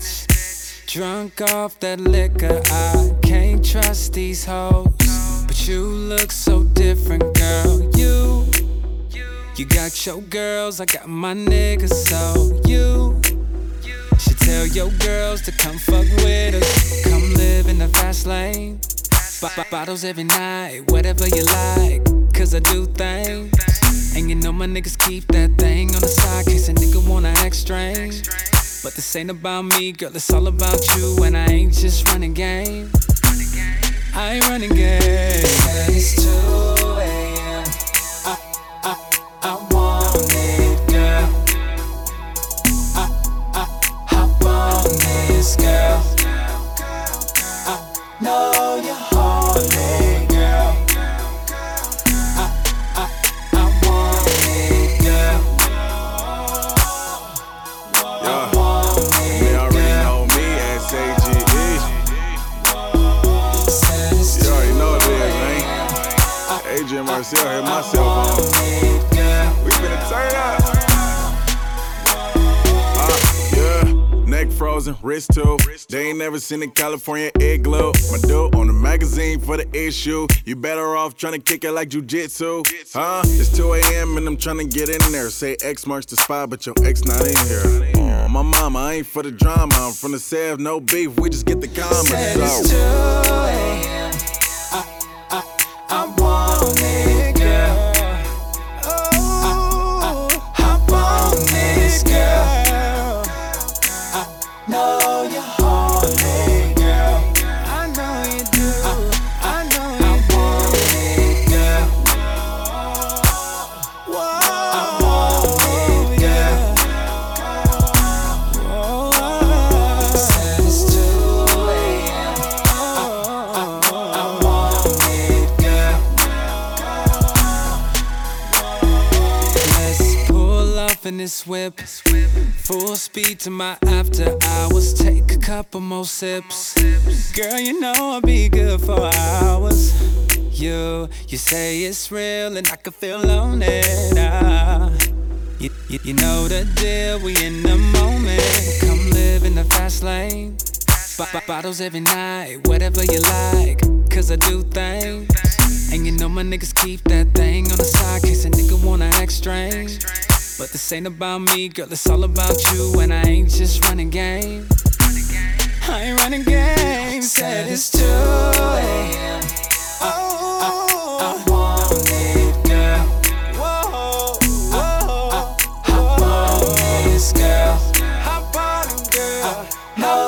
snitch. Drunk off that liquor, I can't trust these hoes. But you look so different, girl. You got your girls, I got my niggas, so you should tell your girls to come fuck with us. Come live in the fast lane. Bottles every night, whatever you like, cause I do things. And you know my niggas keep that thing on the side, case a nigga wanna act strange. But this ain't about me, girl, it's all about you. And I ain't just running game, I ain't running game. Said it's 2 a.m. I want it, girl. Hop on this, girl. I know you're horny, girl. I want it, girl. Yeah, they already know me as AGE. You already know what it is, man. Adrian Marcel hit my cell phone. We finna turn up. Yeah, neck frozen, wrist too. They ain't never seen a California igloo. My dude on the magazine for the issue. You better off tryna kick it like jujitsu. Huh? It's 2 a.m. and I'm tryna get in there. Say X marks the spot, but your ex not in here. Oh, my mama, I ain't for the drama. I'm from the Sev, no beef. We just get the commas. Said it's 2 a.m. I want it, girl. Hop on this, girl. I know you're horny, girl. I know you do, I know I you do. want it, girl. I want it, girl. Said it's 2 a.m. I want it, girl. Let's pull off in this whip, full speed to my after hours. Take a couple more sips. Girl, you know I'll be good for hours. You say it's real and I can feel on it. You know the deal, we in the moment. Come live in the fast lane. Bottles every night, whatever you like, cause I do things. And you know my niggas keep that thing on the side, case a nigga wanna act strange. But this ain't about me, girl, it's all about you. And I ain't just running game, I ain't running game. Said it's 2 a.m. I want it, girl. Hop on this, girl. Hop on, girl. No